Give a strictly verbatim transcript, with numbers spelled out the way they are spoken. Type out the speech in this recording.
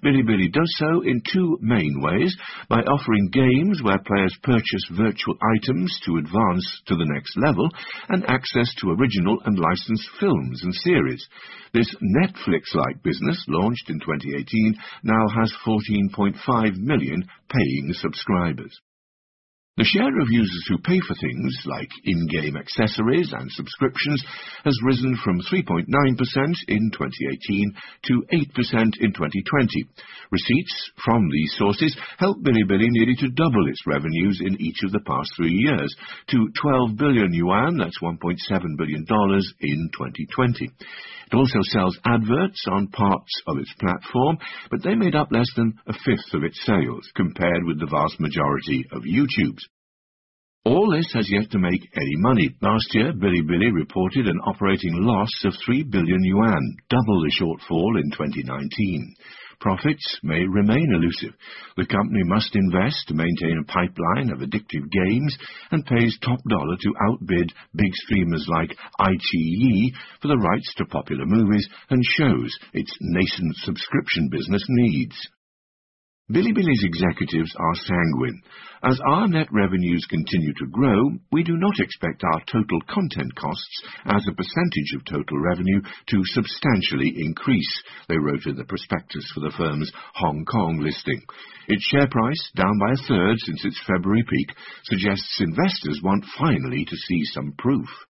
Bilibili does so in two main ways, by offering games where players purchase virtual items to advance to the next level, and access to original and licensed films and series. This Netflix-like business, launched in twenty eighteen, now has fourteen point five million paying subscribers. The share of users who pay for things, like in-game accessories and subscriptions, has risen from three point nine percent in twenty eighteen to eight percent in twenty twenty. Receipts from these sources helped Bilibili nearly to double its revenues in each of the past three years, to twelve billion yuan, that's one point seven billion dollars, in twenty twenty. It also sells adverts on parts of its platform, but they made up less than a fifth of its sales, compared with the vast majority of YouTube's. All this has yet to make any money. Last year, Bilibili reported an operating loss of three billion yuan, double the shortfall in twenty nineteen. Profits may remain elusive. The company must invest to maintain a pipeline of addictive games and pays top dollar to outbid big streamers like iQIYI for the rights to popular movies and shows its nascent subscription business needs. Bilibili's executives are sanguine. As our net revenues continue to grow, we do not expect our total content costs as a percentage of total revenue to substantially increase, they wrote in the prospectus for the firm's Hong Kong listing. Its share price, down by a third since its February peak, suggests investors want finally to see some proof.